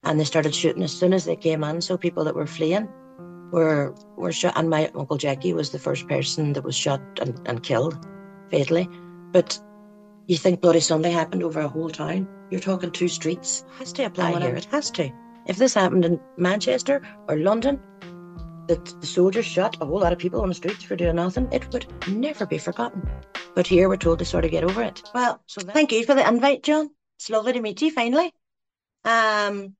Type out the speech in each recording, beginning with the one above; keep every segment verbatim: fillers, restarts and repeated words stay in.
and they started shooting as soon as they came in. So people that were fleeing were were shot, and my uncle Jackie was the first person that was shot and, and killed fatally. But you think Bloody Sunday happened over a whole town? You're talking two streets. It has to apply here. It has to. If this happened in Manchester or London, that the soldiers shot a whole lot of people on the streets for doing nothing, it would never be forgotten. But here we're told to sort of get over it. Well, so thank you for the invite, John. It's lovely to meet you finally. Um,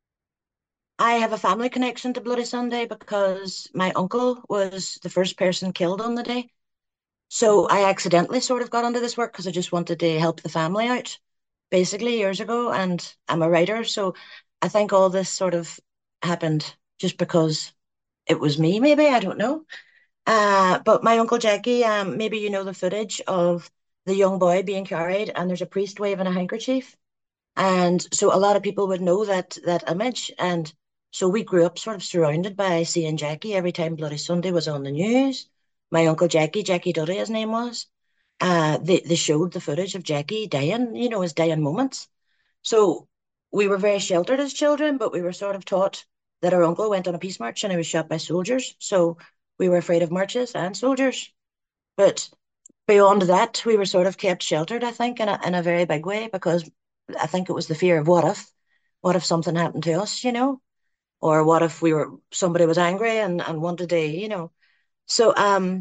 I have a family connection to Bloody Sunday because my uncle was the first person killed on the day. So I accidentally sort of got into this work because I just wanted to help the family out, basically years ago. And I'm a writer, so I think all this sort of happened just because it was me, maybe, I don't know. Uh, but my uncle Jackie, um, maybe you know the footage of the young boy being carried, and there's a priest waving a handkerchief. And so a lot of people would know that that image. And so we grew up sort of surrounded by seeing Jackie every time Bloody Sunday was on the news. My uncle Jackie, Jackie Duddy, his name was. Uh, they, they showed the footage of Jackie dying, you know, his dying moments. So we were very sheltered as children, but we were sort of taught that our uncle went on a peace march and he was shot by soldiers. So we were afraid of marches and soldiers. But beyond that, we were sort of kept sheltered, I think, in a, in a very big way, because I think it was the fear of what if, what if something happened to us, you know, or what if we were, somebody was angry and, and wanted to, you know. So um,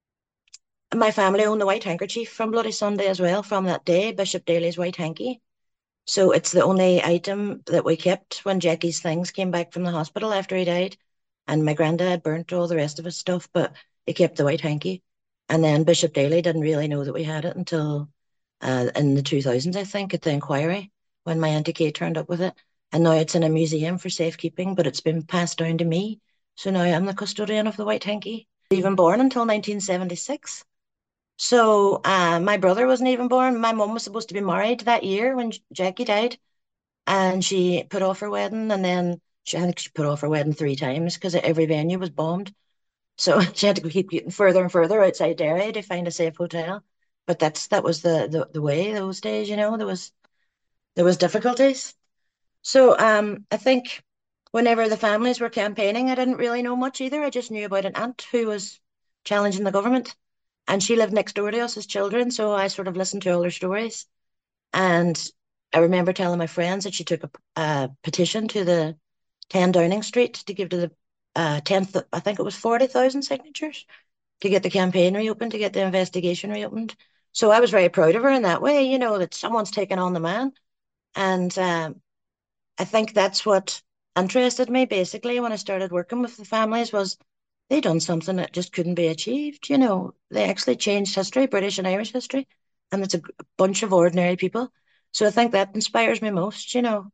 my family owned the white handkerchief from Bloody Sunday as well, from that day, Bishop Daly's white hanky. So it's the only item that we kept when Jackie's things came back from the hospital after he died. And my granddad burnt all the rest of his stuff, but he kept the white hanky. And then Bishop Daly didn't really know that we had it until uh, in the two thousands, I think, at the inquiry, when my Auntie Kay turned up with it. And now it's in a museum for safekeeping, but it's been passed down to me. So now I'm the custodian of the white hanky. Even born until nineteen seventy-six. So uh, my brother wasn't even born. My mum was supposed to be married that year when Jackie died, and she put off her wedding, and then she, I think she put off her wedding three times because every venue was bombed. So she had to keep getting further and further outside Derry to find a safe hotel. But that's that was the, the the way those days, you know. There was there was difficulties. So um, I think whenever the families were campaigning, I didn't really know much either. I just knew about an aunt who was challenging the government, and she lived next door to us as children. So I sort of listened to all her stories. And I remember telling my friends that she took a, a petition to the ten Downing Street to give to the uh, tenth, I think it was forty thousand signatures to get the campaign reopened, to get the investigation reopened. So I was very proud of her in that way, you know, that someone's taken on the man. And um, I think that's what interested me basically when I started working with the families was they done something that just couldn't be achieved. You know, they actually changed history, British and Irish history, and it's a bunch of ordinary people. So I think that inspires me most, you know.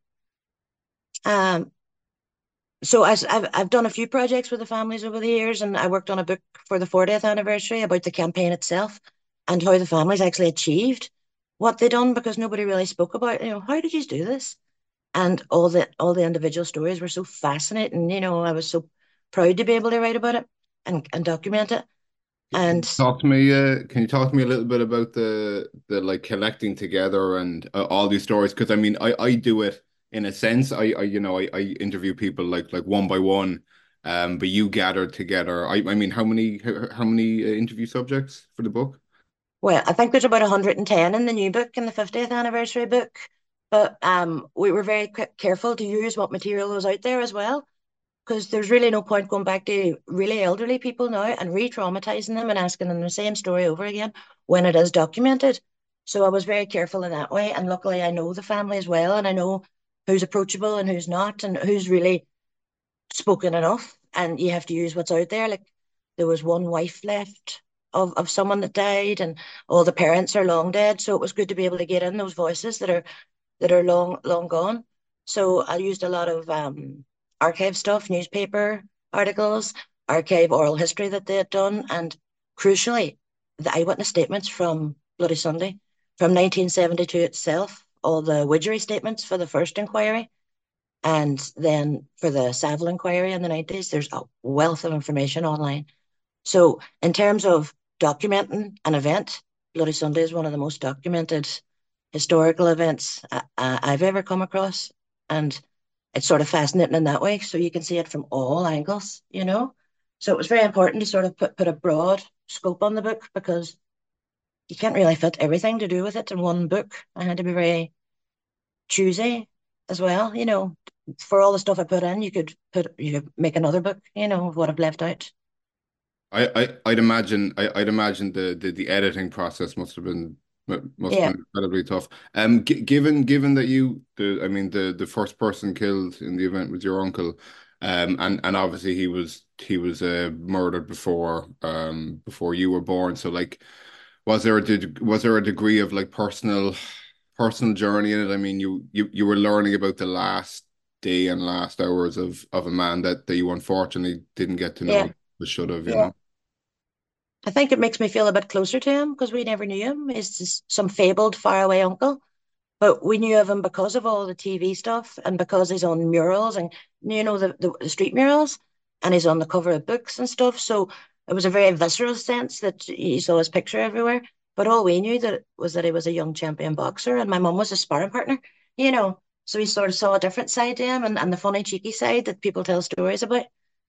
Um, so I, have I've done a few projects with the families over the years, and I worked on a book for the fortieth anniversary about the campaign itself and how the families actually achieved what they done because nobody really spoke about, you know, how did you do this? And all the all the individual stories were so fascinating. You know, I was so proud to be able to write about it and, and document it. Can you And talk to me, uh, can you talk to me a little bit about the the like collecting together and uh, all these stories? Because I mean, I I do it in a sense. I, I you know I, I interview people like like one by one, um, but you gather together. I I mean, how many how, how many uh, interview subjects for the book? well, I think there's about one hundred ten in the new book, in the fiftieth anniversary book. But um, we were very careful to use what material was out there as well, because there's really no point going back to really elderly people now and re-traumatizing them and asking them the same story over again when it is documented. So I was very careful in that way. And luckily, I know the family as well, and I know who's approachable and who's not, and who's really spoken enough. And you have to use what's out there. Like there was one wife left of, of someone that died, and all the parents are long dead. So it was good to be able to get in those voices that are that are long long gone. So I used a lot of um, archive stuff, newspaper articles, archive oral history that they had done, and crucially, the eyewitness statements from Bloody Sunday from nineteen seventy-two itself, all the Widgery statements for the first inquiry, and then for the Savile inquiry in the nineties, there's a wealth of information online. So in terms of documenting an event, Bloody Sunday is one of the most documented historical events uh, uh, I've ever come across. And it's sort of fascinating in that way. So you can see it from all angles, you know. So it was very important to sort of put put a broad scope on the book because you can't really fit everything to do with it in one book. I had to be very choosy as well, you know. For all the stuff I put in, you could put you could make another book, you know, of what I've left out. I, I I'd imagine I, I'd imagine the, the the editing process must have been must have Yeah, been incredibly tough. Um, g given given that you the I mean the the first person killed in the event was your uncle, um, and and obviously he was he was uh, murdered before um before you were born. So like, was there a deg- was there a degree of like personal personal journey in it? I mean, you you you were learning about the last day and last hours of of a man that that you unfortunately didn't get to know, yeah, but should have, you yeah. know. I think it makes me feel a bit closer to him because we never knew him. He's just some fabled faraway uncle. But we knew of him because of all the T V stuff and because he's on murals and you know the, the, the street murals and he's on the cover of books and stuff. So it was a very visceral sense that you saw his picture everywhere. But all we knew that was that he was a young champion boxer and my mum was a sparring partner, you know. So we sort of saw a different side to him and, and the funny cheeky side that people tell stories about.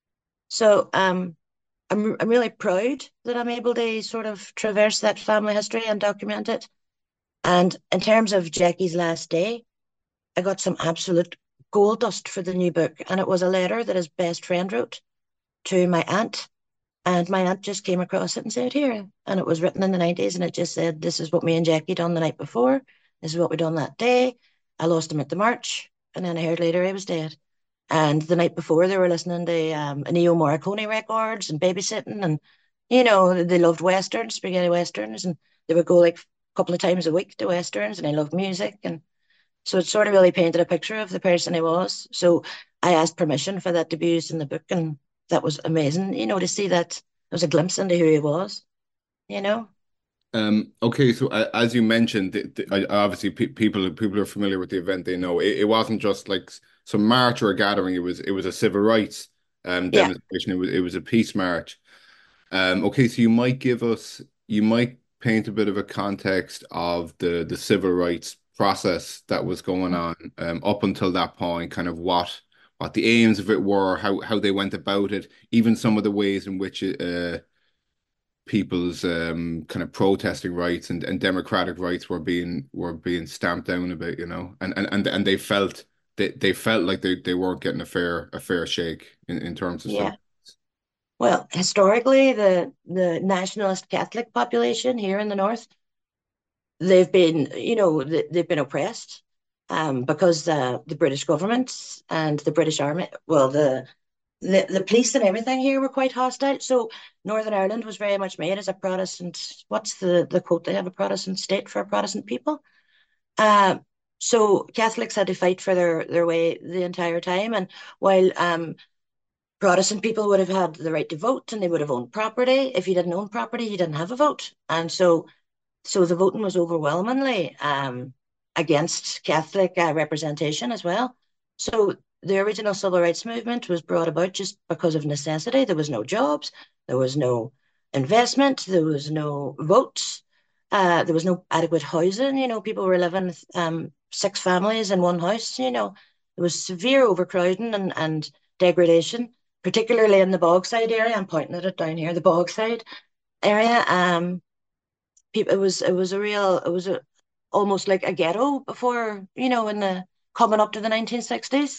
So um I'm I'm really proud that I'm able to sort of traverse that family history and document it. And in terms of Jackie's last day, I got some absolute gold dust for the new book, and it was a letter that his best friend wrote to my aunt. And my aunt just came across it and said, "Here." And it was written in the nineties, and it just said, "This is what me and Jackie done the night before. This is what we done that day. I lost him at the march." And then I heard later he was dead. And the night before, they were listening to um, Ennio Morricone records and babysitting. And, you know, they loved Westerns, spaghetti Westerns. And they would go like a couple of times a week to Westerns, and they loved music. And so it sort of really painted a picture of the person he was. So I asked permission for that to be used in the book, and that was amazing, you know, to see that there was a glimpse into who he was, you know? Um, okay, so uh, as you mentioned, the, the, I- obviously pe people people are familiar with the event. They know it, it wasn't just like s- some march or a gathering. It was it was a civil rights um, Yeah, demonstration. It was it was a peace march. Um, okay, so you might give us you might paint a bit of a context of the the civil rights process that was going on um, up until that point. Kind of what what the aims of it were, how how they went about it, even some of the ways in which it. Uh, people's um kind of protesting rights and, and democratic rights were being were being stamped down a bit, you know, and and and, and they felt they, they felt like they, they weren't getting a fair a fair shake in, in terms of civil. yeah. Well, historically, the the nationalist Catholic population here in the north, they've been, you know, they've been oppressed um, because uh, the British government and the British Army, well, the, the the police and everything here were quite hostile. So Northern Ireland was very much made as a Protestant. What's the the quote? They have a Protestant state for a Protestant people. Uh, so Catholics had to fight for their their way the entire time, and while um, Protestant people would have had the right to vote and they would have owned property. If you didn't own property, you didn't have a vote. And so so the voting was overwhelmingly um, against Catholic uh, representation as well. So the original civil rights movement was brought about just because of necessity. There was no jobs, there was no investment, there was no votes, uh, there was no adequate housing. You know, people were living um, six families in one house. You know, there was severe overcrowding and, and degradation, particularly in the Bogside area. I'm pointing at it down here, the Bogside area. Um, people it was it was a real it was a almost like a ghetto before, you know, in the coming up to the nineteen sixties,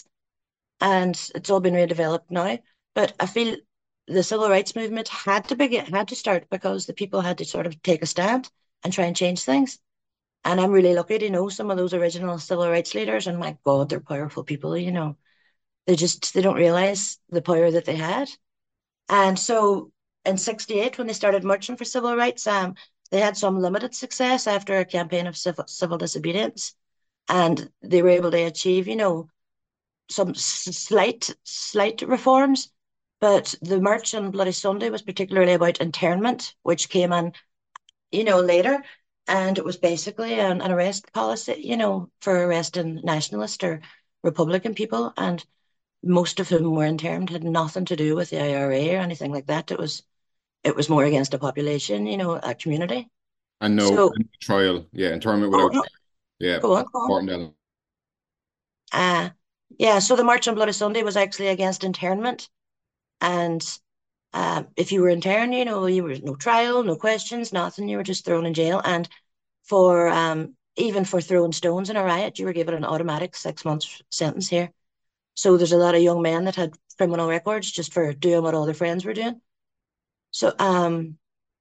and it's all been redeveloped now. But I feel the civil rights movement had to begin had to start because the people had to sort of take a stand and try and change things. And I'm really lucky to know some of those original civil rights leaders, and my God, they're powerful people, you know. They just they don't realize the power that they had. And so in sixty-eight, when they started marching for civil rights, um, they had some limited success after a campaign of civil, civil disobedience. And they were able to achieve, you know, some slight, slight reforms. But the march on Bloody Sunday was particularly about internment, which came on, you know, later. And it was basically an, an arrest policy, you know, for arresting nationalist or Republican people. And most of whom were interned had nothing to do with the I R A or anything like that. It was it was more against a population, you know, a community. And no So, trial, yeah, internment oh without no, trial, yeah, go on, that's go on. important element. Uh, Yeah, so the March on Bloody Sunday was actually against internment. And um, if you were interned, you know, you were no trial, no questions, nothing. You were just thrown in jail. And for um, even for throwing stones in a riot, you were given an automatic six months sentence here. So there's a lot of young men that had criminal records just for doing what all their friends were doing. So um,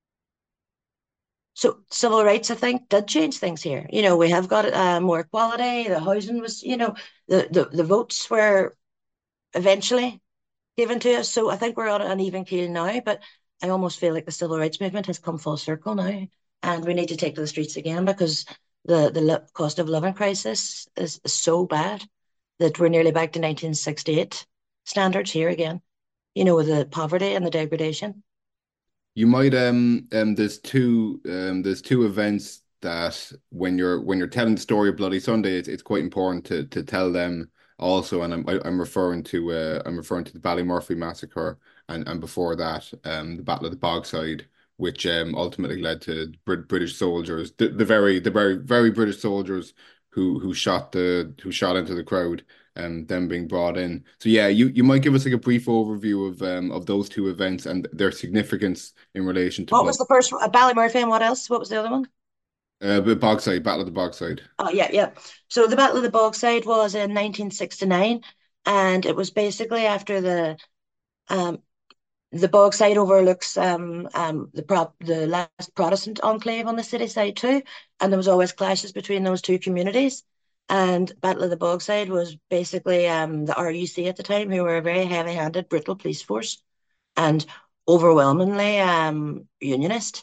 so civil rights, I think, did change things here. You know, we have got uh, more equality. The housing was, you know, the, the, the votes were eventually given to us. So I think we're on an even keel now, but I almost feel like the civil rights movement has come full circle now. And we need to take to the streets again because the, the cost of living crisis is, is so bad that we're nearly back to nineteen sixty-eight standards here again, you know, with the poverty and the degradation. You might um um there's two um there's two events that when you're when you're telling the story of Bloody Sunday, it's it's quite important to to tell them also. And I'm I- I'm referring to uh I'm referring to the Ballymurphy massacre, and and before that um the Battle of the Bogside, which um ultimately led to Brit British soldiers, the, the very the very very British soldiers who who shot the who shot into the crowd, and them being brought in. So yeah, you you might give us like a brief overview of um of those two events and their significance in relation to What blood. was the first? Uh, Ballymurphy, and what else? What was the other one? Uh, but Bogside, Battle of the Bogside. Oh, yeah, yeah. So the Battle of the Bogside was in nineteen sixty-nine, and it was basically after the um, the Bogside overlooks um, um, the prop the last Protestant enclave on the city side too, and there was always clashes between those two communities. And Battle of the Bogside was basically um, the R U C at the time, who were a very heavy-handed, brutal police force and overwhelmingly um, unionist.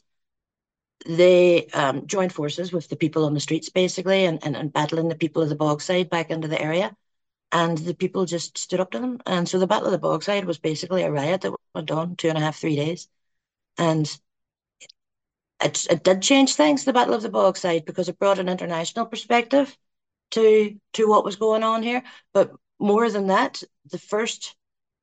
They um, joined forces with the people on the streets basically, and, and, and battling the people of the Bogside back into the area. And the people just stood up to them. And so the Battle of the Bogside was basically a riot that went on two and a half, three days. And it, it did change things, the Battle of the Bogside, because it brought an international perspective to to what was going on here. But more than that, the first,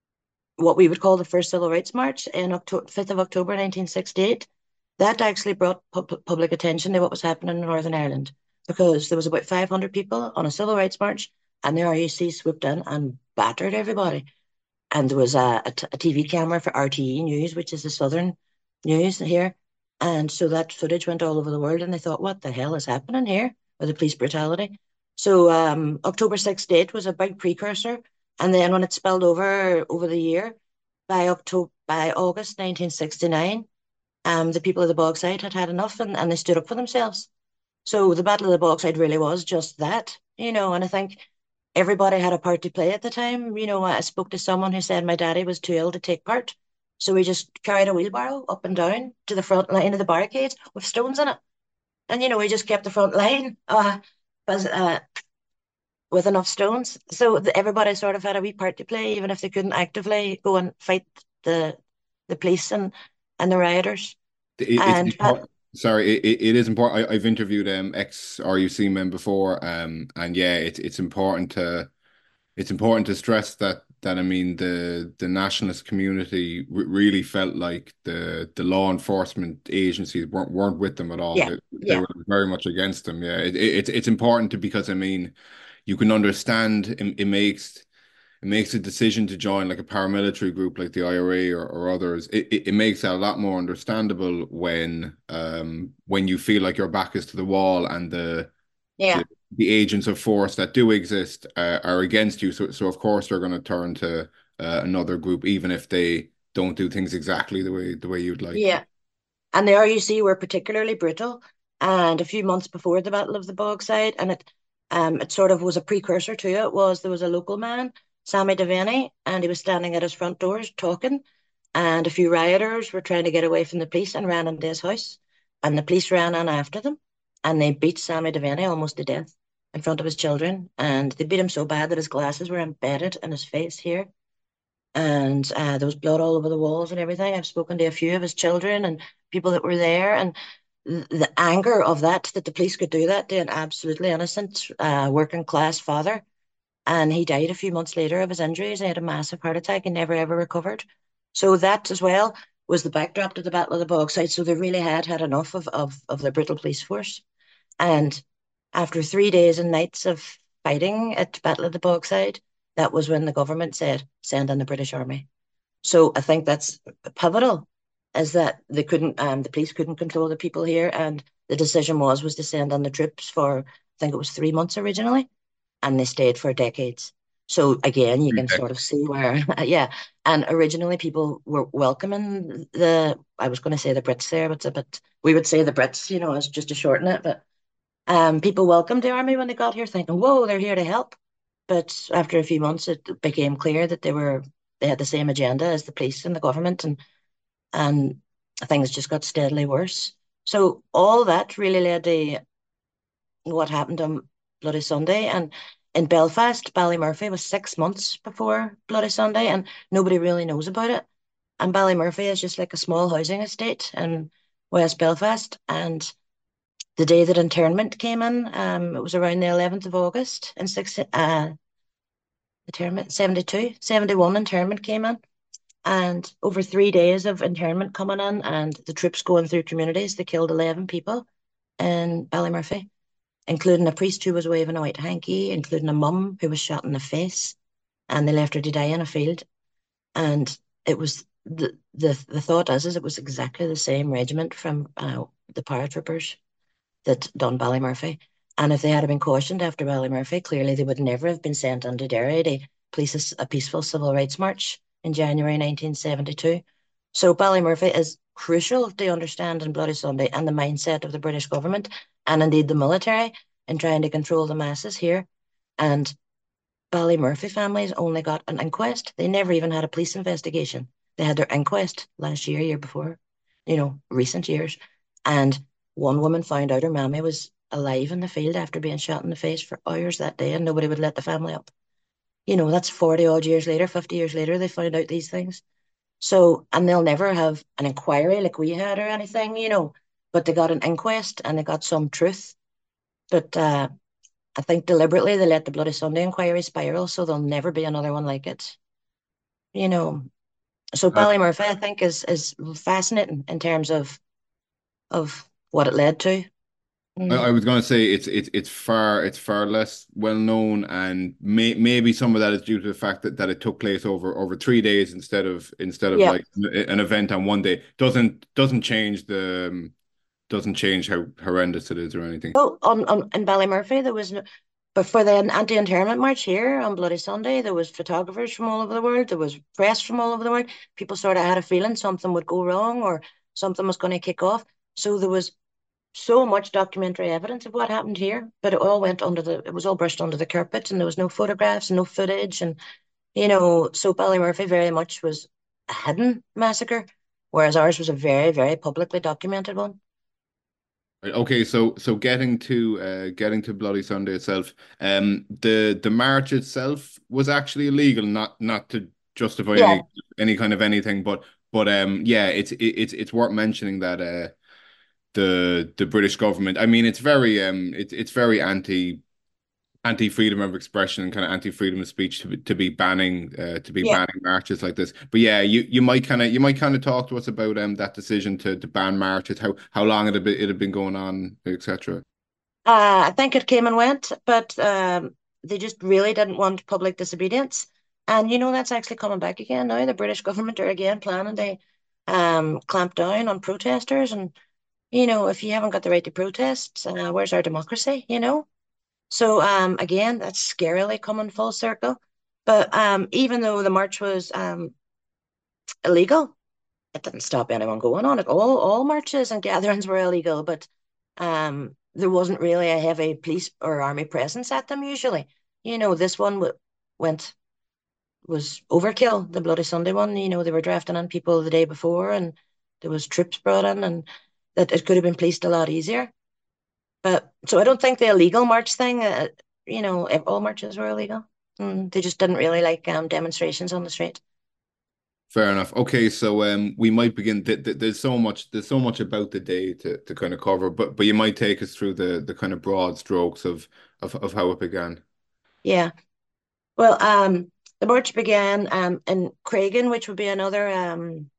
what we would call the first Civil Rights March in October, fifth of October nineteen sixty-eight, that actually brought pu- public attention to what was happening in Northern Ireland, because there was about five hundred people on a Civil Rights March, and the R U C swooped in and battered everybody. And there was a, a, t- a T V camera for R T E News, which is the Southern news here. And so that footage went all over the world, and they thought, what the hell is happening here with the police brutality? So um, October sixty-eight was a big precursor. And then when it spilled over over the year, by October, by August nineteen sixty-nine, um, the people of the Bogside had had enough, and, and they stood up for themselves. So the Battle of the Bogside really was just that, you know, and I think everybody had a part to play at the time. You know, I spoke to someone who said my daddy was too ill to take part. So we just carried a wheelbarrow up and down to the front line of the barricades with stones in it. And, you know, we just kept the front line uh, was, uh, with enough stones. So the, everybody sort of had a wee part to play, even if they couldn't actively go and fight the the police and, and the rioters. It, it's And but important. Sorry, it, it it is important. I, I've interviewed um ex R U C men before, um, and yeah, it's it's important to it's important to stress that that I mean the the nationalist community r really felt like the the law enforcement agencies weren't weren't with them at all. yeah, They, they yeah, were very much against them. Yeah, it, it, it's it's important to because I mean you can understand it, it makes it makes a decision to join like a paramilitary group like the I R A or, or others. It, it it makes that a lot more understandable when um when you feel like your back is to the wall and the yeah. the, the agents of force that do exist uh, are against you. So so of course they're going to turn to uh, another group even if they don't do things exactly the way the way you'd like. Yeah. And the R U C were particularly brutal. And a few months before the Battle of the Bogside, and it um it sort of was a precursor to it, was there was a local man, Sammy Devaney, and he was standing at his front doors talking, and a few rioters were trying to get away from the police and ran into his house. And the police ran in after them, and they beat Sammy Devaney almost to death in front of his children. And they beat him so bad that his glasses were embedded in his face here, and uh, there was blood all over the walls and everything. I've spoken to a few of his children and people that were there, and th- the anger of that, that the police could do that to an absolutely innocent uh, working class father. And he died a few months later of his injuries. He had a massive heart attack and never ever recovered. So that as well was the backdrop to the Battle of the Bogside. So they really had had enough of, of, of the brutal police force. And after three days and nights of fighting at Battle of the Bogside, that was when the government said, send in the British Army. So I think that's pivotal, is that they couldn't, um, the police couldn't control the people here, and the decision was was to send in the troops for, I think it was three months originally, and they stayed for decades. So again, you can Okay. sort of see where, yeah. And originally, people were welcoming the, I was going to say the Brits there, but it's a bit, we would say the Brits, you know, as just to shorten it. But um, people welcomed the army when they got here, thinking, "Whoa, they're here to help." But after a few months, it became clear that they were they had the same agenda as the police and the government, and and things just got steadily worse. So all that really led to what happened on Bloody Sunday. And in Belfast, Ballymurphy was six months before Bloody Sunday, and nobody really knows about it. And Ballymurphy is just like a small housing estate in West Belfast. And the day that internment came in, um, it was around the eleventh of August in six, uh, internment seventy-two, seventy-one internment came in. And over three days of internment coming in and the troops going through communities, they killed eleven people in Ballymurphy, including a priest who was waving a white hanky, including a mum who was shot in the face, and they left her to die in a field. And it was the the the thought is, is it was exactly the same regiment from uh, the paratroopers that done Ballymurphy. And if they had been cautioned after Ballymurphy, clearly they would never have been sent under Derry to police a peaceful civil rights march in January nineteen seventy-two. So Ballymurphy is crucial to understand in Bloody Sunday and the mindset of the British government and indeed the military in trying to control the masses here. And Ballymurphy families only got an inquest. They never even had a police investigation. They had their inquest last year, year before, you know, recent years. And one woman found out her mammy was alive in the field after being shot in the face for hours that day, and nobody would let the family up. You know, that's forty odd years later, fifty years later, they found out these things. So, and they'll never have an inquiry like we had or anything, you know, but they got an inquest and they got some truth. But uh, I think deliberately they let the Bloody Sunday inquiry spiral, so there'll never be another one like it. You know, so Uh, Ballymurphy, I think, is is fascinating in terms of of what it led to. I, Mm. I was going to say it's it's it's far it's far less well known, and may, maybe some of that is due to the fact that, that it took place over over three days instead of instead of Yeah, like an event on one day. Doesn't doesn't change the um, doesn't change how horrendous it is or anything. well, on, on in Ballymurphy there was no, but for the anti-internment march here on Bloody Sunday, there was photographers from all over the world, there was press from all over the world. People sort of had a feeling something would go wrong or something was going to kick off. So there was so much documentary evidence of what happened here, but it all went under the, it was all brushed under the carpet, and there was no photographs, no footage, and you know, so Ballymurphy very much was a hidden massacre, whereas ours was a very, very publicly documented one. Right, okay, so so getting to uh getting to Bloody Sunday itself, um the the march itself was actually illegal, not not to justify Yeah, any any kind of anything, but but um yeah, it's it, it's it's worth mentioning that uh the the British government, I mean, it's very um it's it's very anti anti freedom of expression and kind of anti freedom of speech to be, to be banning uh, to be yeah. banning marches like this. But yeah, you you might kind of you might kind of talk to us about um that decision to to ban marches, how how long it had been it had been going on, et cetera. Uh, I think it came and went, but um, they just really didn't want public disobedience. And you know, that's actually coming back again now. The British government are again planning to um, clamp down on protesters. And, you know, if you haven't got the right to protest, uh, where's our democracy, you know? So um, again, that's scarily coming full circle. But um, even though the march was um, illegal, it didn't stop anyone going on it. All all marches and gatherings were illegal, but um, there wasn't really a heavy police or army presence at them usually. You know, this one w went was overkill. The Bloody Sunday one, you know, they were drafting in people the day before, and there was troops brought in, and that it could have been policed a lot easier. But so I don't think the illegal march thing, uh, you know, if all marches were illegal. Mm, they just didn't really like um, demonstrations on the street. Fair enough. Okay, so um we might begin th th there's so much there's so much about the day to to kind of cover, but but you might take us through the the kind of broad strokes of of of how it began. Yeah. Well, um, the march began um, in Craigan, which would be another um,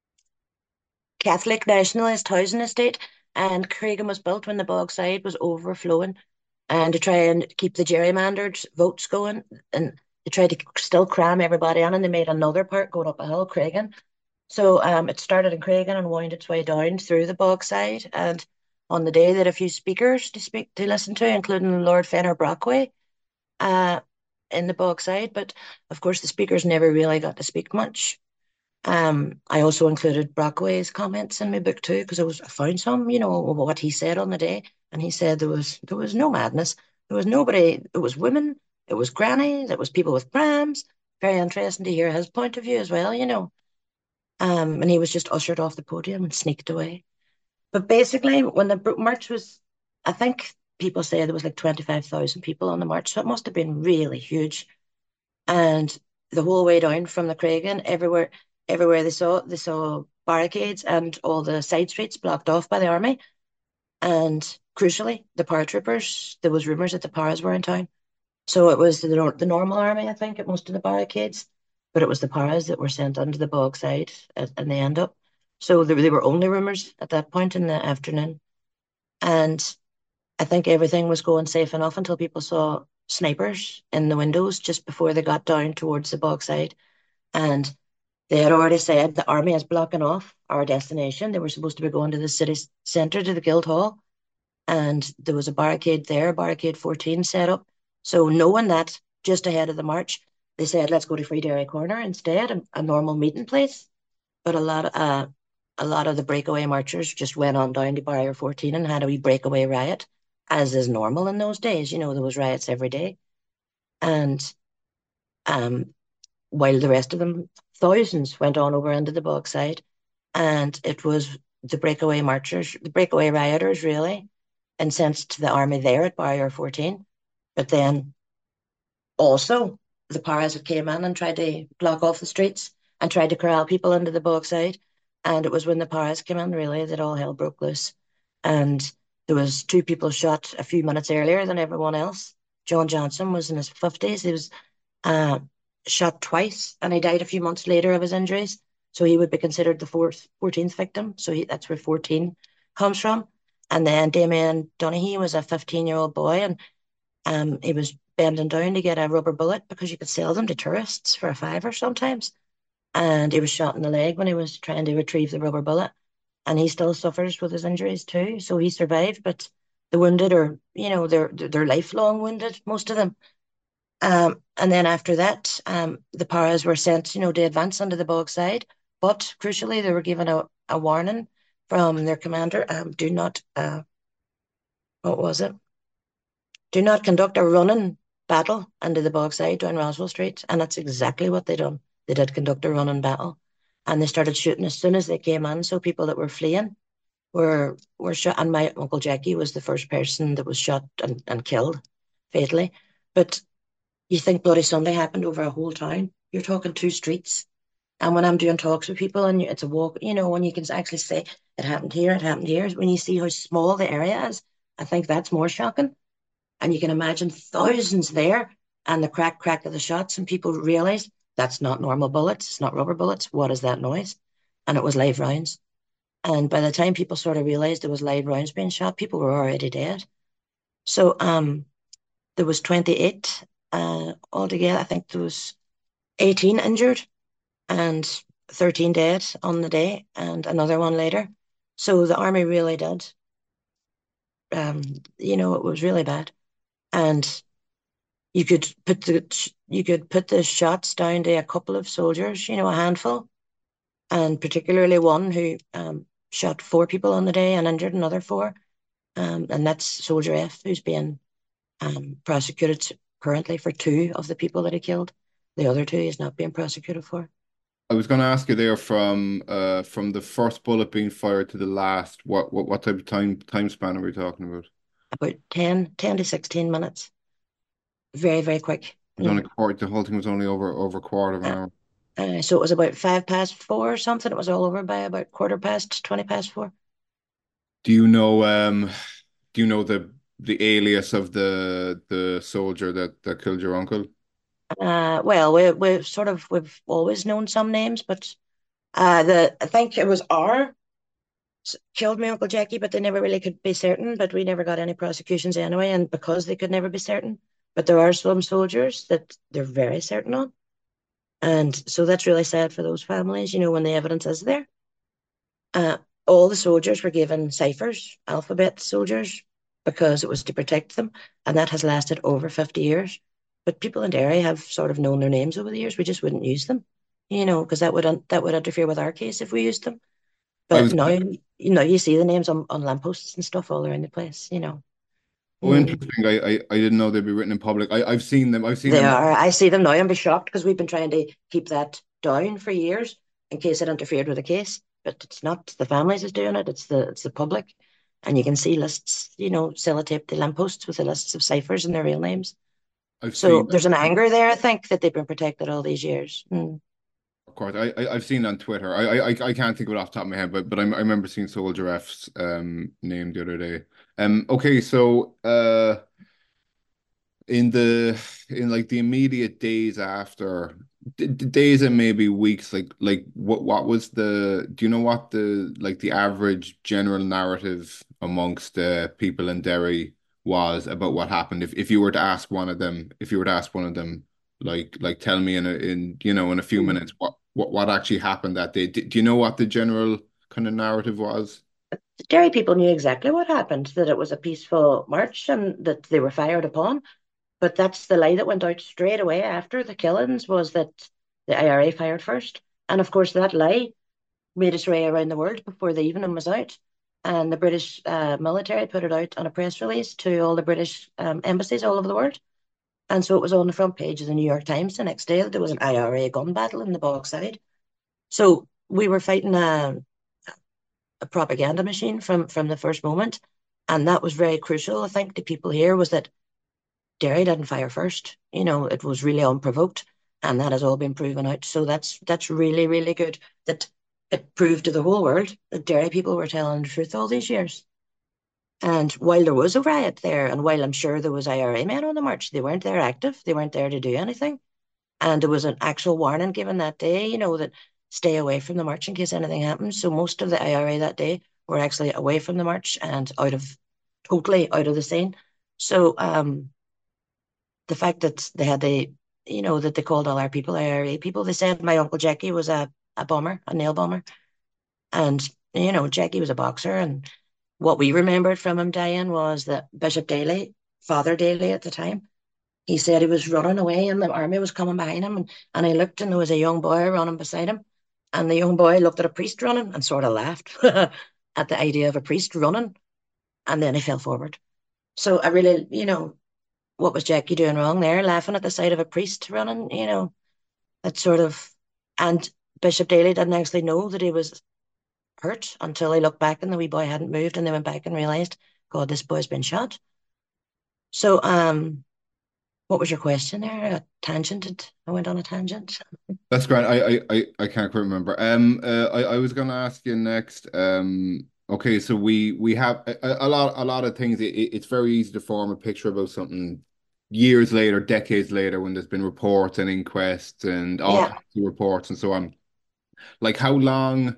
Catholic nationalist housing estate. And Craigan was built when the Bogside was overflowing, and to try and keep the gerrymandered votes going. And they tried to still cram everybody in, and they made another part going up a hill, Craigan. So um, it started in Craigan and wound its way down through the Bogside. And on the day, they had a few speakers to speak to listen to, including Lord Fenner Brockway uh, in the Bogside. But of course, the speakers never really got to speak much. Um, I also included Brockway's comments in my book too, because I was I found some, you know, of what he said on the day, and he said there was there was no madness, there was nobody, it was women, it was grannies, it was people with prams. Very interesting to hear his point of view as well, you know. Um, and he was just ushered off the podium and sneaked away. But basically, when the march was, I think people say there was like twenty-five thousand people on the march, so it must have been really huge. And the whole way down from the Craigan, everywhere, everywhere they saw, they saw barricades and all the side streets blocked off by the army. And crucially, the paratroopers, there was rumours that the paras were in town. So it was the, the normal army, I think, at most of the barricades, but it was the paras that were sent onto the Bogside and they end up. So there, there were only rumours at that point in the afternoon. And I think everything was going safe enough until people saw snipers in the windows just before they got down towards the Bogside. And they had already said the army is blocking off our destination. They were supposed to be going to the city centre, to the Guildhall. And there was a barricade there, barricade fourteen set up. So knowing that, just ahead of the march, they said, let's go to Free Dairy Corner instead, a, a normal meeting place. But a lot of uh, a lot of the breakaway marchers just went on down to Barrier fourteen and had a wee breakaway riot, as is normal in those days. You know, there was riots every day. And um, while the rest of them, thousands, went on over into the Bogside. And it was the breakaway marchers, the breakaway rioters, really, incensed the army there at Barrier fourteen. But then also the paras had came in and tried to block off the streets and tried to corral people into the Bogside. And it was when the paras came in, really, that all hell broke loose. And there was two people shot a few minutes earlier than everyone else. John Johnson was in his fifties. He was uh, shot twice, and he died a few months later of his injuries. So he would be considered the fourth, fourteenth victim. So he, that's where fourteen comes from. And then Damien Donaghy was a fifteen-year-old boy, and um, he was bending down to get a rubber bullet because you could sell them to tourists for a fiver sometimes. And he was shot in the leg when he was trying to retrieve the rubber bullet. And he still suffers with his injuries too. So he survived, but the wounded are, you know, they're they're lifelong wounded, most of them. Um, and then after that, um, the paras were sent, you know, to advance onto the Bogside. But crucially, they were given a, a warning from their commander: um, do not, uh, what was it? Do not conduct a running battle into the Bogside down Roswell Street. And that's exactly what they done. They did conduct a running battle, and they started shooting as soon as they came in. So people that were fleeing were were shot. And my uncle Jackie was the first person that was shot and, and killed fatally. But you think Bloody Sunday happened over a whole town. You're talking two streets. And when I'm doing talks with people and it's a walk, you know, when you can actually say it happened here, it happened here, when you see how small the area is, I think that's more shocking. And you can imagine thousands there and the crack, crack of the shots, and people realize that's not normal bullets, it's not rubber bullets. What is that noise? And it was live rounds. And by the time people sort of realized it was live rounds being shot, people were already dead. So um, there was twenty-eight uh, altogether. I think there was eighteen injured and thirteen dead on the day, and another one later. So the army really did. Um, you know, it was really bad, and you could put the you could put the shots down to a couple of soldiers. You know, a handful, and particularly one who um, shot four people on the day and injured another four. Um, and that's Soldier F, who's being um, prosecuted currently for two of the people that he killed. The other two he's not being prosecuted for. I was going to ask you there from uh from the first bullet being fired to the last, what what what type of time time span are we talking about? About ten, ten to sixteen minutes. Very, very quick. It was only Mm. quarter, the whole thing was only over over a quarter of an Uh, hour. uh, so it was about five past four or something. It was all over by about quarter past, twenty past four. Do you know um do you know the the alias of the the soldier that that killed your uncle? Uh, well, we we've sort of we've always known some names, but uh, the I think it was R killed my Uncle Jackie, but they never really could be certain. But we never got any prosecutions anyway, and because they could never be certain, but there are some soldiers that they're very certain on. And so that's really sad for those families, you know, when the evidence is there. Uh, all the soldiers were given ciphers, alphabet soldiers, because it was to protect them, and that has lasted over fifty years. But people in Derry have sort of known their names over the years. We just wouldn't use them, you know, because that would un- that would interfere with our case if we used them. I But was now, you know, you see the names on, on lampposts and stuff all around the place, you know. oh Mm. interesting. I, I I didn't know they'd be written in public. I I've seen them. I've seen They them. are. I see them now and be shocked because we've been trying to keep that down for years in case it interfered with the case. But it's not the families that's doing it, it's the it's the public. And you can see lists, you know, sellotape the lampposts with the lists of ciphers and their real names. I've So seen. there's an anger there, I think, that they've been protected all these years. Mm. Of course, I, I I've seen on Twitter. I I I can't think of it off the top of my head, but but I, I remember seeing Soldier F's um name the other day. Um. Okay, so uh, in the in like the immediate days after, d d- days and maybe weeks, like like what what was the? Do you know what the like the average general narrative amongst uh, people in Derry was about what happened? If if you were to ask one of them, if you were to ask one of them, like like tell me in a in you know in a few Mm. minutes what what what actually happened that day. Do, do you know what the general kind of narrative was? The Derry people knew exactly what happened, that it was a peaceful march and that they were fired upon. But that's the lie that went out straight away after the killings was that the I R A fired first. And of course, that lie made its way around the world before the evening was out. And the British uh, military put it out on a press release to all the British um, embassies all over the world. And so it was on the front page of the New York Times the next day that there was an I R A gun battle in the Bogside. So we were fighting a, a propaganda machine from, from the first moment. And that was very crucial, I think, to people here was that Derry didn't fire first. You know, it was really unprovoked, and that has all been proven out. So that's that's really, really good that it proved to the whole world that Derry people were telling the truth all these years. And while there was a riot there, and while I'm sure there was I R A men on the march, they weren't there active. They weren't there to do anything. And there was an actual warning given that day, you know, that stay away from the march in case anything happens. So most of the I R A that day were actually away from the march and out of totally out of the scene. So um the fact that they had the, you know, that they called all our people I R A people. They said my uncle Jackie was a, a bomber, a nail bomber. And, you know, Jackie was a boxer. And what we remembered from him dying was that Bishop Daly, Father Daly at the time, he said he was running away and the army was coming behind him. And, and I looked and there was a young boy running beside him. And the young boy looked at a priest running and sort of laughed at the idea of a priest running. And then he fell forward. So I really, you know, what was Jackie doing wrong there? Laughing at the sight of a priest running, you know, that sort of. And Bishop Daly didn't actually know that he was hurt until he looked back and the wee boy hadn't moved, and they went back and realised, God, this boy's been shot. So, um, what was your question there? I tangented. I went on a tangent. That's great. I, I, I, I can't quite remember. Um, uh, I, I was gonna ask you next. Um, okay, so we we have a, a lot a lot of things. It, it's very easy to form a picture about something years later, decades later, when there's been reports and inquests and Yeah, autopsy reports and so on. Like how long,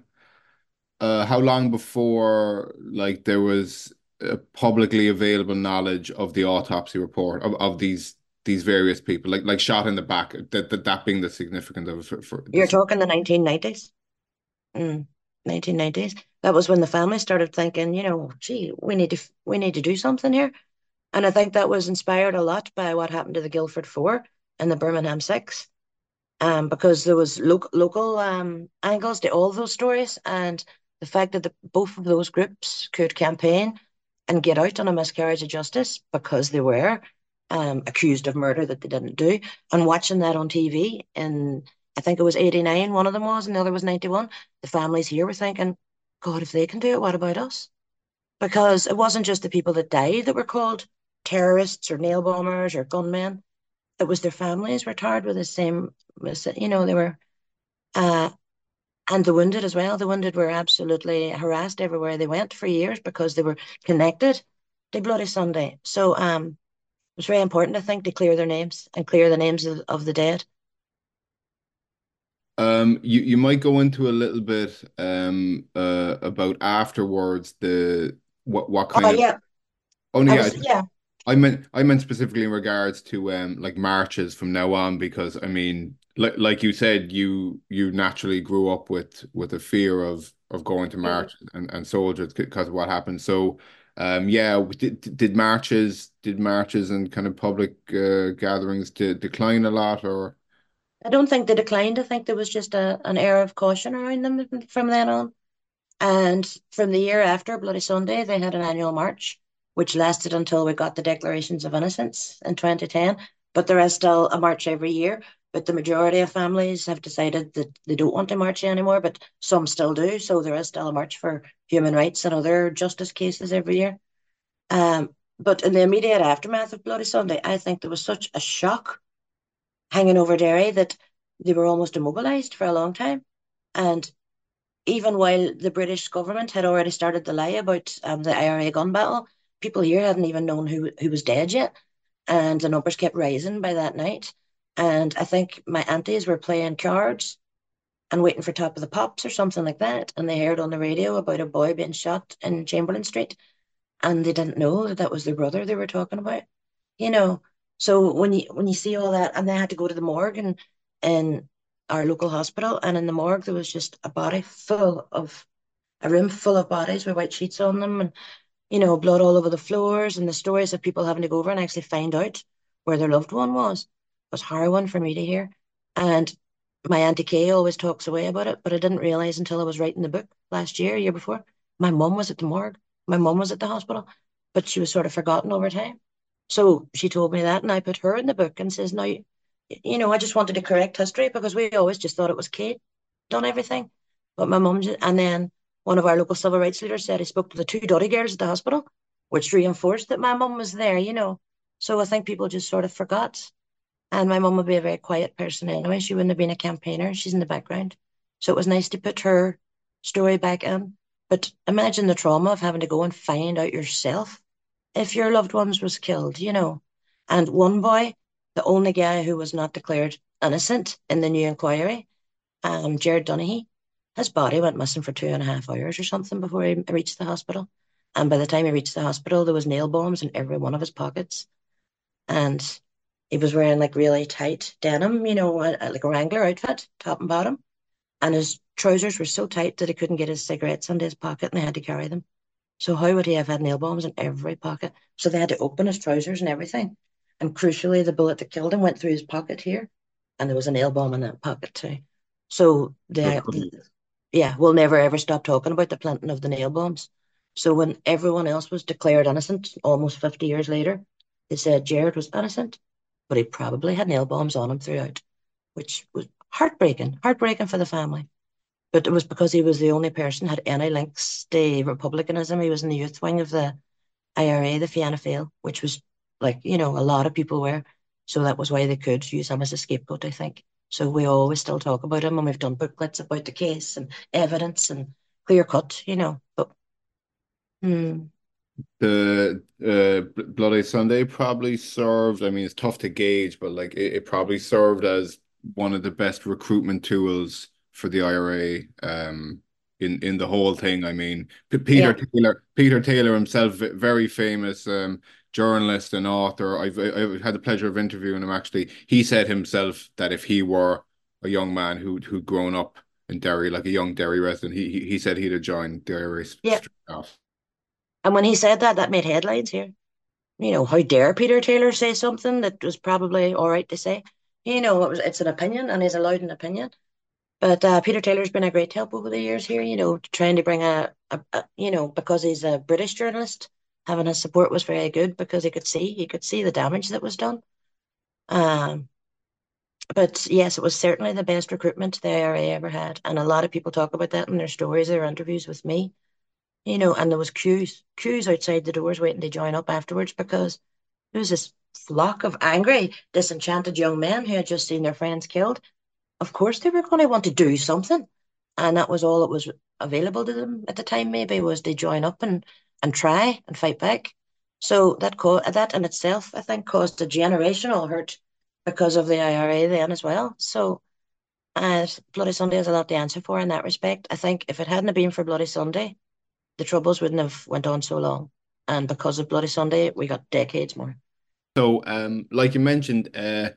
uh, how long before like there was uh, publicly available knowledge of the autopsy report of, of these these various people, like like shot in the back, that that, that being the significance of it for, for you're this. talking the nineteen nineties. Mm, nineteen nineties. That was when the family started thinking, you know, gee, we need to we need to do something here. And I think that was inspired a lot by what happened to the Guildford Four and the Birmingham Six, um, because there was local local um, angles to all those stories, and the fact that the, both of those groups could campaign and get out on a miscarriage of justice because they were um, accused of murder that they didn't do, and watching that on T V in, I think it was eighty-nine, one of them was, and the other was ninety-one. The families here were thinking, God, if they can do it, what about us? Because it wasn't just the people that died that were called terrorists or nail bombers or gunmen. It was their families were tarred with the same, you know, they were, uh, and the wounded as well. The wounded were absolutely harassed everywhere they went for years because they were connected to Bloody Sunday. So um, it was very important, I think, to clear their names and clear the names of, of the dead. Um, you you might go into a little bit um uh about afterwards the what what Oh kind of yeah, oh no, I yeah was yeah. I meant I meant specifically in regards to um like marches from now on because I mean like like you said you you naturally grew up with with a fear of of going to Mhm. marches and, and soldiers because of what happened. So um yeah, did did marches did marches and kind of public uh, gatherings de decline a lot or I don't think they declined. I think there was just a, an air of caution around them from then on. And from the year after Bloody Sunday, they had an annual march, which lasted until we got the Declarations of Innocence in twenty ten. But there is still a march every year. But the majority of families have decided that they don't want to march anymore, but some still do. So there is still a march for human rights and other justice cases every year. Um, but in the immediate aftermath of Bloody Sunday, I think there was such a shock hanging over Derry that they were almost immobilised for a long time. And even while the British government had already started the lie about um, the I R A gun battle, people here hadn't even known who, who was dead yet. And the numbers kept rising by that night. And I think my aunties were playing cards and waiting for Top of the Pops or something like that. And they heard on the radio about a boy being shot in Chamberlain Street. And they didn't know that that was their brother they were talking about. You know, so when you when you see all that, and they had to go to the morgue and in our local hospital, and in the morgue there was just a body full of a room full of bodies with white sheets on them, and you know, blood all over the floors, and the stories of people having to go over and actually find out where their loved one was was harrowing for me to hear. And my Auntie Kay always talks away about it, but I didn't realize until I was writing the book last year, year before. My mum was at the morgue, my mum was at the hospital, but she was sort of forgotten over time. So she told me that, and I put her in the book and says, now, you know, I just wanted to correct history because we always just thought it was Kate done everything. But my mum, and then one of our local civil rights leaders said he spoke to the two Dotty girls at the hospital, which reinforced that my mum was there, you know. So I think people just sort of forgot. And my mum would be a very quiet person anyway. She wouldn't have been a campaigner. She's in the background. So it was nice to put her story back in. But imagine the trauma of having to go and find out yourself if your loved ones was killed, you know. And one boy, the only guy who was not declared innocent in the new inquiry, um, Jared Donaghy, his body went missing for two and a half hours or something before he reached the hospital. And by the time he reached the hospital, there was nail bombs in every one of his pockets. And he was wearing like really tight denim, you know, a, a- like a Wrangler outfit, top and bottom. And his trousers were so tight that he couldn't get his cigarettes into his pocket and they had to carry them. So how would he have had nail bombs in every pocket? So they had to open his trousers and everything. And crucially, the bullet that killed him went through his pocket here, and there was a nail bomb in that pocket too. So so the, the yeah, we'll never ever stop talking about the planting of the nail bombs. So when everyone else was declared innocent, almost fifty years later, they said Jared was innocent, but he probably had nail bombs on him throughout, which was heartbreaking, heartbreaking for the family. But it was because he was the only person had any links to republicanism. He was in the youth wing of the I R A, the Fianna Fáil, which was like, you know, a lot of people were. So that was why they could use him as a scapegoat, I think. So we always still talk about him, and we've done booklets about the case and evidence and clear cut, you know. But hmm, the uh, Bloody Sunday probably served. I mean, it's tough to gauge, but like it, it probably served as one of the best recruitment tools for the I R A um, in in the whole thing. I mean, P Peter yeah, Taylor, Peter Taylor himself, very famous um, journalist and author. I've I've had the pleasure of interviewing him actually. He said himself that if he were a young man who'd who'd grown up in Derry, like a young Derry resident, he he, he said he'd have joined the I R A yeah. straight off. And when he said that, that made headlines here. You know, how dare Peter Taylor say something that was probably all right to say? You know, it was it's an opinion, and he's allowed an opinion. But uh, Peter Taylor's been a great help over the years here, you know, trying to bring a, a, a, you know, because he's a British journalist, having his support was very good because he could see, he could see the damage that was done. Um, but yes, it was certainly the best recruitment the I R A ever had. And a lot of people talk about that in their stories or interviews with me, you know, and there was queues, queues outside the doors waiting to join up afterwards because there was this flock of angry, disenchanted young men who had just seen their friends killed. Of course they were going to want to do something. And that was all that was available to them at the time, maybe, was to join up and, and try and fight back. So that co- that in itself, I think, caused a generational hurt because of the I R A then as well. So uh, Bloody Sunday has a lot to answer for in that respect. I think if it hadn't been for Bloody Sunday, the Troubles wouldn't have went on so long. And because of Bloody Sunday, we got decades more. So, um, like you mentioned, uh,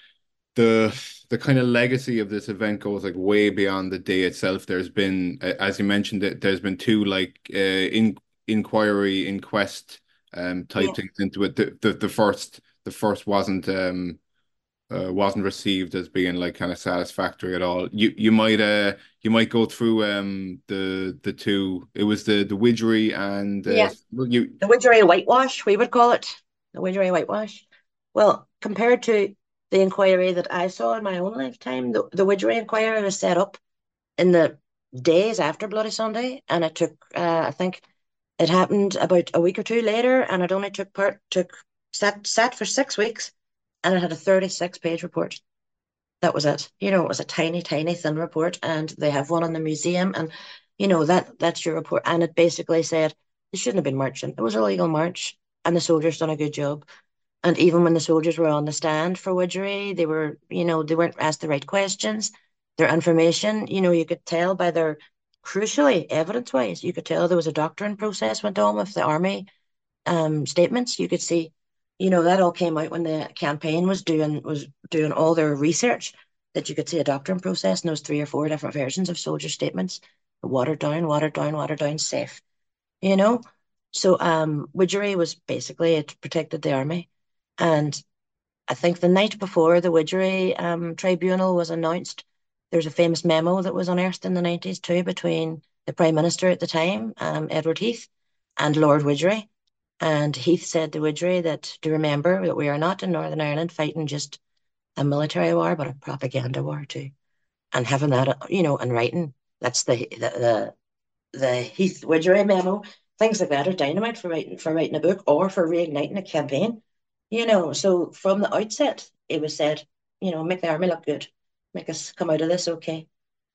the the kind of legacy of this event goes like way beyond the day itself. There's been, uh, as you mentioned, that there's been two like uh, in inquiry, inquest um type Yeah. things into it. The the, the first the first wasn't um uh, wasn't received as being like kind of satisfactory at all. You you might uh you might go through um the the two. It was the the Widgery and uh, Yeah. well, you The Widgery whitewash, we would call it. The Widgery whitewash. Well, compared to the inquiry that I saw in my own lifetime, the, the Widgery inquiry was set up in the days after Bloody Sunday, and it took, uh, I think, it happened about a week or two later, and it only took part took sat sat for six weeks, and it had a thirty-six page report. That was it. You know, it was a tiny, tiny, thin report, and they have one in the museum, and you know that that's your report, and it basically said they shouldn't have been marching. It was a legal march, and the soldiers done a good job. And even when the soldiers were on the stand for Widgery, they were, you know, they weren't asked the right questions. Their information, you know, you could tell by their, crucially, evidence-wise, you could tell there was a doctoring process went on with the army um, statements. You could see, you know, that all came out when the campaign was doing was doing all their research. That you could see a doctoring process, and those three or four different versions of soldier statements, watered down, watered down, watered down, safe. You know, so um, Widgery was basically it protected the army, and I think the night before the Widgery um, tribunal was announced, there's a famous memo that was unearthed in the nineties too between the Prime Minister at the time, um, Edward Heath, and Lord Widgery. And Heath said to Widgery that to remember that we are not in Northern Ireland fighting just a military war, but a propaganda war too. And having that, you know, in writing, that's the the the, the Heath Widgery memo. Things like that are dynamite for writing for writing a book or for reigniting a campaign. You know, so from the outset, it was said, you know, make the army look good, make us come out of this okay.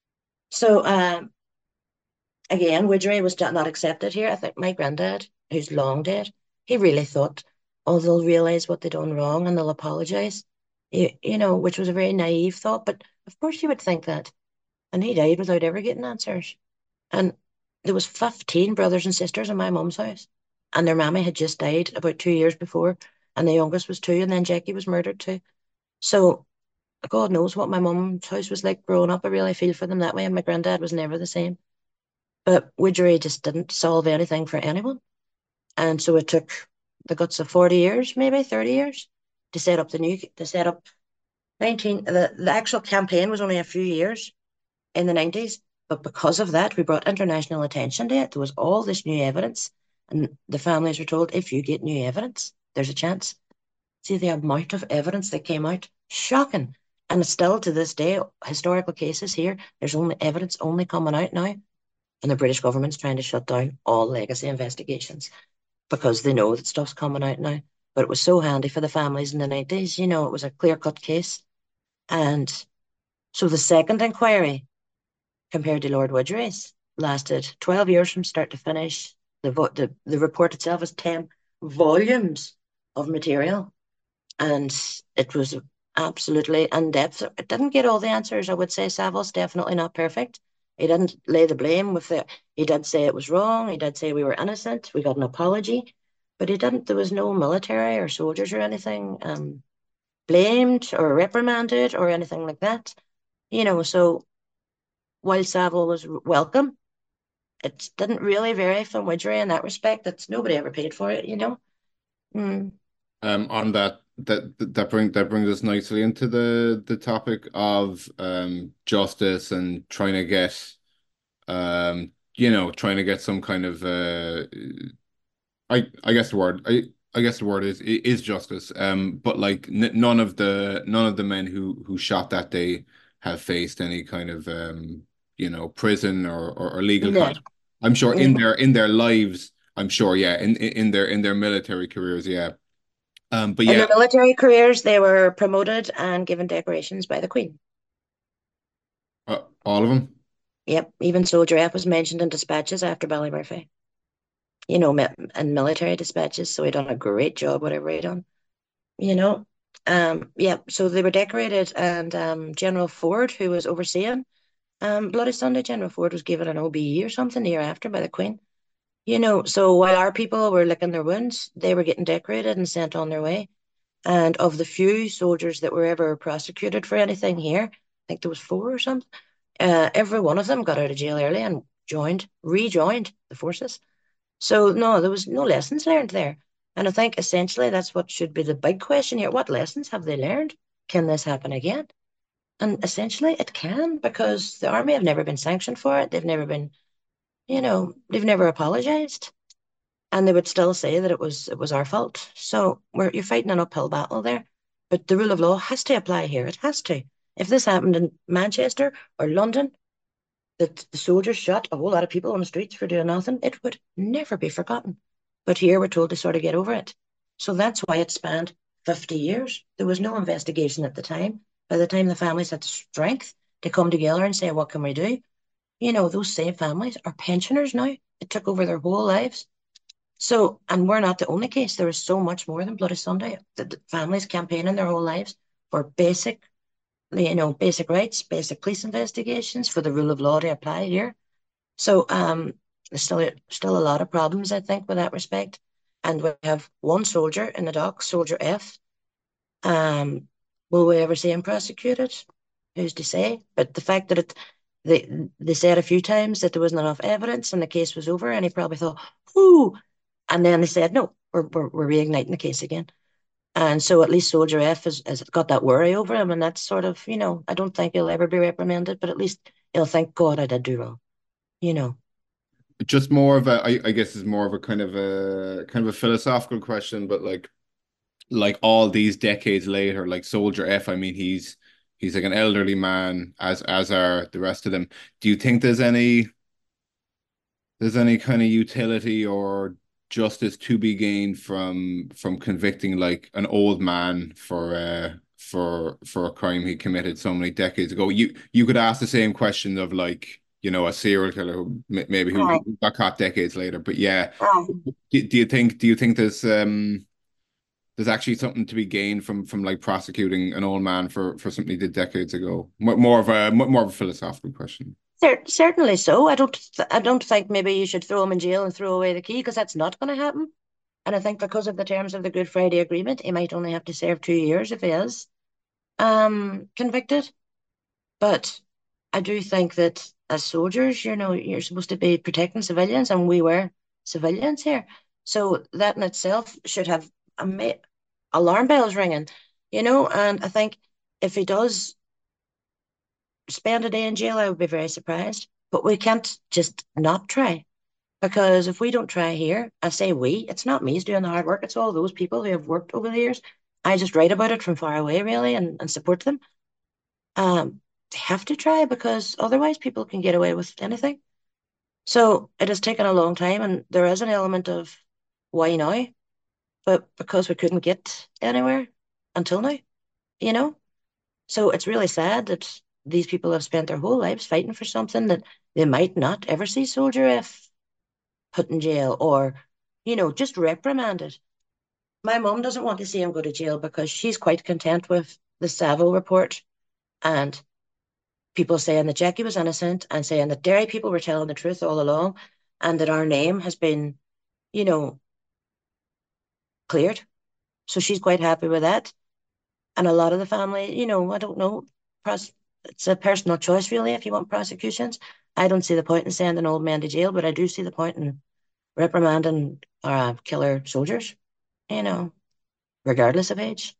So um, again, Widgery was not accepted here. I think my granddad, who's long dead, he really thought, oh, they'll realise what they've done wrong and they'll apologise. You, you know, which was a very naive thought, but of course you would think that. And he died without ever getting answers. And there was fifteen brothers and sisters in my mum's house. And their mammy had just died about two years before. And the youngest was two, and then Jackie was murdered too. So God knows what my mum's house was like growing up. I really feel for them that way. And my granddad was never the same. But Widgery just didn't solve anything for anyone. And so it took the guts of forty years, maybe thirty years, to set up the new, to set up nineteen. The, the actual campaign was only a few years in the nineties. But because of that, we brought international attention to it. There was all this new evidence. And the families were told, if you get new evidence, there's a chance. See the amount of evidence that came out? Shocking. And still to this day, historical cases here, there's only evidence only coming out now. And the British government's trying to shut down all legacy investigations because they know that stuff's coming out now. But it was so handy for the families in the nineties. You know, it was a clear cut case. And so the second inquiry, compared to Lord Widgery's, lasted twelve years from start to finish. The, the, the report itself is ten volumes of material. And it was absolutely in depth. It didn't get all the answers. I would say Savile's definitely not perfect. He didn't lay the blame with the. He did say it was wrong. He did say we were innocent. We got an apology, but he didn't. There was no military or soldiers or anything um, blamed or reprimanded or anything like that. You know, so while Savile was welcome, it didn't really vary from Widgery in that respect. That's nobody ever paid for it. You know. Mm. um on that that that bring that brings us nicely into the the topic of um justice and trying to get um you know trying to get some kind of uh I I guess the word I I guess the word is is justice. Um, but like n none of the none of the men who who shot that day have faced any kind of um you know prison or or, or legal No, consequence. I'm sure in no. their in their lives. I'm sure, yeah, in in in their in their military careers, yeah. Um, but In yeah, their military careers, they were promoted and given decorations by the Queen. uh, all of them. Yep, even Soldier F was mentioned in dispatches after Ballymurphy. You know, in military dispatches, so he done a great job, whatever he done. You know, um, yeah. So they were decorated, and um, General Ford, who was overseeing um, Bloody Sunday, General Ford was given an O B E or something the year after by the Queen. You know, so while our people were licking their wounds, they were getting decorated and sent on their way. And of the few soldiers that were ever prosecuted for anything here, I think there was four or something, uh, every one of them got out of jail early and joined, rejoined the forces. So no, there was no lessons learned there. And I think essentially that's what should be the big question here. What lessons have they learned? Can this happen again? And essentially it can, because the army have never been sanctioned for it. They've never been, you know, they've never apologized. And they would still say that it was it was our fault. So we're you're fighting an uphill battle there. But the rule of law has to apply here. It has to. If this happened in Manchester or London, that the soldiers shot a whole lot of people on the streets for doing nothing, it would never be forgotten. But here we're told to sort of get over it. So that's why it spanned fifty years. There was no investigation at the time. By the time the families had the strength to come together and say, what can we do? You know, those same families are pensioners now. It took over their whole lives. So, and we're not the only case. There is so much more than Bloody Sunday. The, the families campaigning their whole lives for basic, you know, basic rights, basic police investigations, for the rule of law to apply here. So, um, there's still still a lot of problems, I think, with that respect. And we have one soldier in the dock, Soldier F. Um, will we ever see him prosecuted? Who's to say? But the fact that it, they they said a few times that there wasn't enough evidence and the case was over, and he probably thought, "Whoo!" And then they said, "No, we're we're, we're reigniting the case again." And so at least Soldier F has, has got that worry over him, and that's sort of, you know, I don't think he'll ever be reprimanded, but at least he'll think, God, I did do wrong, you know. Just more of a, I, I guess, is more of a kind of a kind of a philosophical question, but like like all these decades later, like Soldier F, I mean, he's he's like an elderly man, as as are the rest of them. Do you think there's any there's any kind of utility or justice to be gained from from convicting like an old man for uh for for a crime he committed so many decades ago? You you could ask the same question of like, you know, a serial killer who maybe who, Aye, who got caught decades later. But yeah, aye. do, do you think do you think there's um there's actually something to be gained from from like prosecuting an old man for for something he did decades ago? More, more of a more of a philosophical question. Cer certainly so. I don't th I don't think maybe you should throw him in jail and throw away the key, because that's not going to happen. And I think because of the terms of the Good Friday Agreement, he might only have to serve two years if he is um convicted. But I do think that as soldiers, you know, you're supposed to be protecting civilians, and we were civilians here. So that in itself should have a ma alarm bells ringing, you know. And I think if he does spend a day in jail, I would be very surprised. But we can't just not try, because if we don't try here, I say we, it's not me who's doing the hard work, it's all those people who have worked over the years. I just write about it from far away, really, and, and support them. Um, they have to try, because otherwise people can get away with anything. So it has taken a long time, and there is an element of why now, but because we couldn't get anywhere until now, you know? So it's really sad that these people have spent their whole lives fighting for something that they might not ever see Soldier F put in jail, or, you know, just reprimanded. My mum doesn't want to see him go to jail because she's quite content with the Savile report and people saying that Jackie was innocent and saying that Derry people were telling the truth all along, and that our name has been, you know, cleared. So she's quite happy with that. And a lot of the family, you know, I don't know, pros- it's a personal choice really if you want prosecutions. I don't see the point in sending old men to jail, but I do see the point in reprimanding uh, killer soldiers, you know, regardless of age.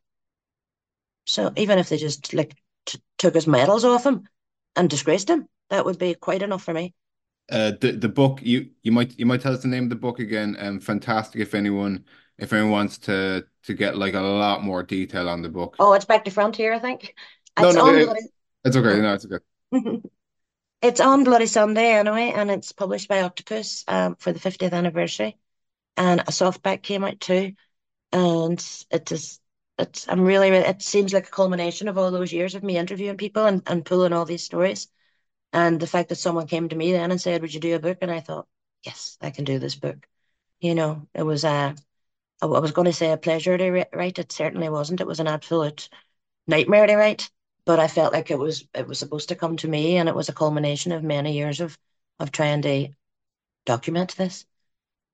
So even if they just like t- took his medals off him and disgraced him, that would be quite enough for me. Uh, the the book you you might you might tell us the name of the book again. Um, fantastic if anyone if anyone wants to to get like a lot more detail on the book. Oh, it's back to Frontier, I think. No, It's no, on it, Bloody. it's okay. No, it's okay. It's on Bloody Sunday anyway, and it's published by Octopus um, for the fiftieth anniversary. And a softback came out too, and it just it's I'm really, really it seems like a culmination of all those years of me interviewing people and, and pulling all these stories. And the fact that someone came to me then and said, "Would you do a book?" And I thought, yes, I can do this book. You know, it was a I was going to say a pleasure to write. It certainly wasn't. It was an absolute nightmare to write. But I felt like it was it was supposed to come to me, and it was a culmination of many years of of trying to document this.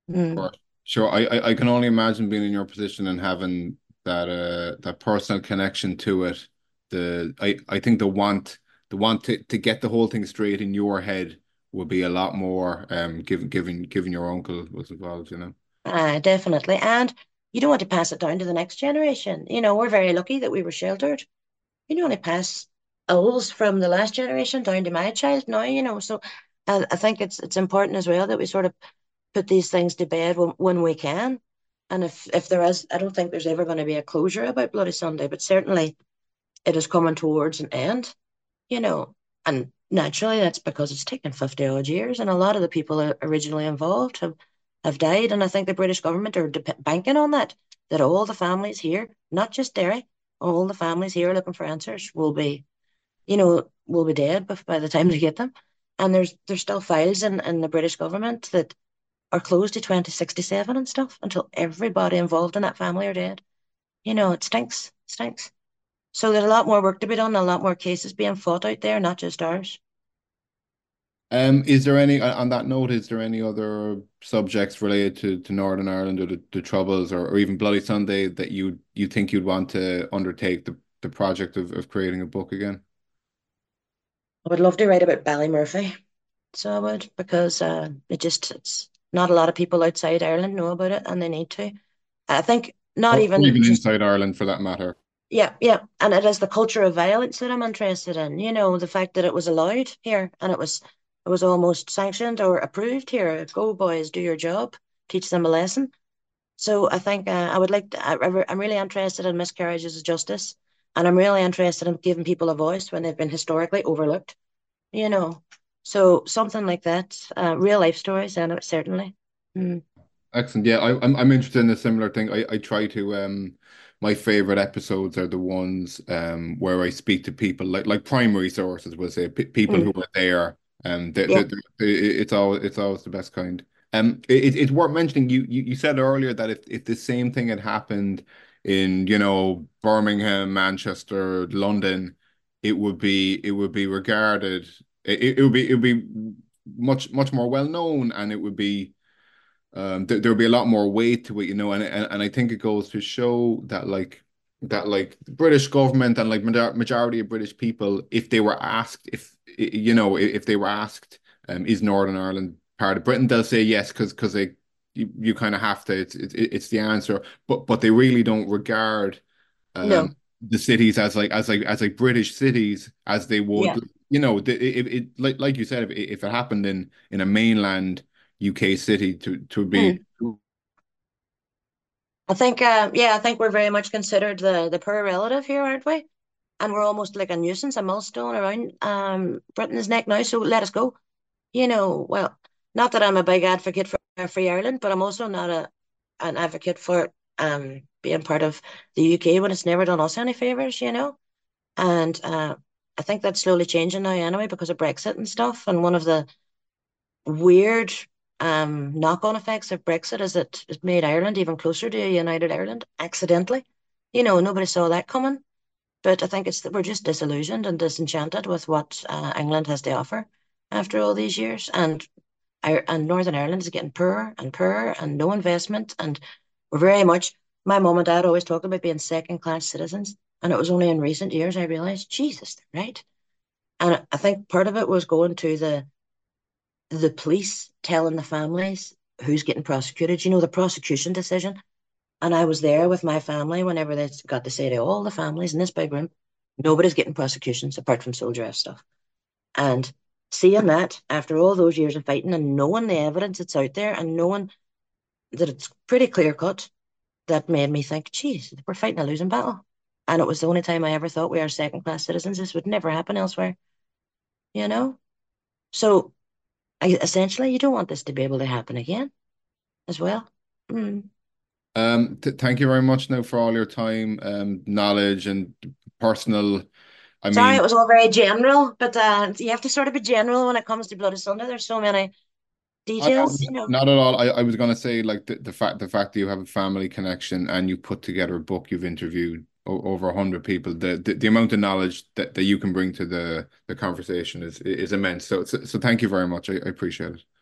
Mm. Sure. Sure. I, I I can only imagine being in your position and having that uh that personal connection to it. The I I think the want the want to to get the whole thing straight in your head would be a lot more um given given given your uncle was involved, you know. Uh, definitely. And you don't want to pass it down to the next generation. You know, we're very lucky that we were sheltered. You don't want to pass ills from the last generation down to my child now, you know. So I, I think it's it's important as well that we sort of put these things to bed when, when we can. And if if there is, I don't think there's ever going to be a closure about Bloody Sunday, but certainly it is coming towards an end, you know. And naturally, that's because it's taken fifty odd years, and a lot of the people originally involved have, have died. And I think the British government are dep banking on that, that all the families here, not just Derry, all the families here looking for answers will be, you know, will be dead by the time they get them. And there's there's still files in, in the British government that are closed to twenty sixty-seven and stuff until everybody involved in that family are dead. You know, it stinks, stinks. So there's a lot more work to be done, a lot more cases being fought out there, not just ours. Um, is there any on that note, is there any other subjects related to, to Northern Ireland or the, the Troubles or, or even Bloody Sunday that you you think you'd want to undertake the, the project of, of creating a book again? I would love to write about Ballymurphy, so I would, because uh, it just, it's not a lot of people outside Ireland know about it and they need to. I think not Or, or even even just, inside Ireland for that matter. yeah, yeah. And it is the culture of violence that I'm interested in. You know, the fact that it was allowed here and it was, it was almost sanctioned or approved here. Go, boys, do your job, teach them a lesson. So I think uh, I would like to, I, I'm really interested in miscarriages of justice, and I'm really interested in giving people a voice when they've been historically overlooked, you know. So something like that, uh, real life stories, and certainly. Mm. Excellent. Yeah, I, I'm I'm interested in a similar thing. I, I try to um my favorite episodes are the ones um where I speak to people like like primary sources will say p people Mm. who are there. Um, they, Yeah, they, they, it's always it's always the best kind. Um, it, it's worth mentioning. You, you you said earlier that if if the same thing had happened in you know Birmingham, Manchester, London, it would be it would be regarded. It, it would be it would be much much more well known, and it would be um there, there'll be a lot more weight to it, you know, and, and and I think it goes to show that like that like the British government and like major majority of British people, if they were asked if you know if they were asked um is Northern Ireland part of Britain, they'll say yes because because they you, you kind of have to it's, it's it's the answer, but but they really don't regard um no, the cities as like as like as like British cities as they would yeah. you know the, it, it like like you said if if it happened in in a mainland U K city to to be Mm. I think, uh, yeah, I think we're very much considered the the poor relative here, aren't we? And we're almost like a nuisance, a millstone around um Britain's neck now. So let us go. You know, well, not that I'm a big advocate for Free Ireland, but I'm also not a an advocate for um being part of the U K when it's never done us any favors, you know. And uh, I think that's slowly changing now anyway because of Brexit and stuff. And one of the weird um knock-on effects of Brexit is that it made Ireland even closer to a united Ireland accidentally. You know, nobody saw that coming. But I think it's that we're just disillusioned and disenchanted with what uh, England has to offer after all these years. And and Northern Ireland is getting poorer and poorer and no investment. And we're very much, my mum and dad always talked about being second class citizens. And it was only in recent years I realised, Jesus, they're right. And I think part of it was going to the the police telling the families who's getting prosecuted, you know, the prosecution decision. And I was there with my family whenever they got to say to all the families in this big room, nobody's getting prosecutions apart from Soldier F stuff. And seeing that after all those years of fighting and knowing the evidence that's out there and knowing that it's pretty clear cut, that made me think, geez, we're fighting a losing battle. And it was the only time I ever thought we are second class citizens. This would never happen elsewhere, you know? So I, essentially, you don't want this to be able to happen again as well. Mm. Um, th thank you very much now for all your time, um, knowledge and personal. I Sorry, mean, it was all very general, but uh, you have to sort of be general when it comes to Bloody Sunday. There's so many I, I, details, you know. not at all. I, I was gonna say like the, the fact the fact that you have a family connection and you put together a book, you've interviewed o over a hundred people. The, the the amount of knowledge that, that you can bring to the the conversation is is immense. So so, so thank you very much. I, I appreciate it.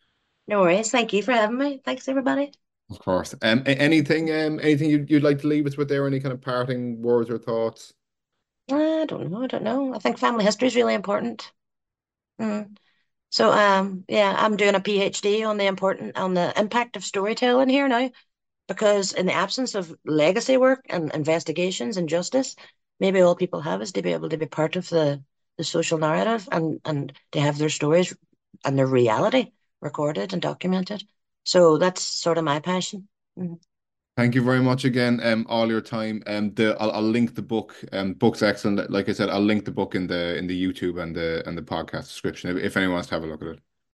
No worries. Thank you for having me. Thanks, everybody. Of course. Um, a- anything, um, anything you'd, you'd like to leave us with there? Any kind of parting words or thoughts? I don't know. I don't know. I think family history is really important. Mm. So, um, yeah, I'm doing a PhD on the important on the impact of storytelling here now, because in the absence of legacy work and investigations and justice, maybe all people have is to be able to be part of the the social narrative and and to have their stories and their reality recorded and documented. So that's sort of my passion. Mhm. Thank you very much again, um, all your time. Um, the I'll, I'll link the book. Um, book's excellent. Like I said, I'll link the book in the in the YouTube and the and the podcast description if, if anyone wants to have a look at it.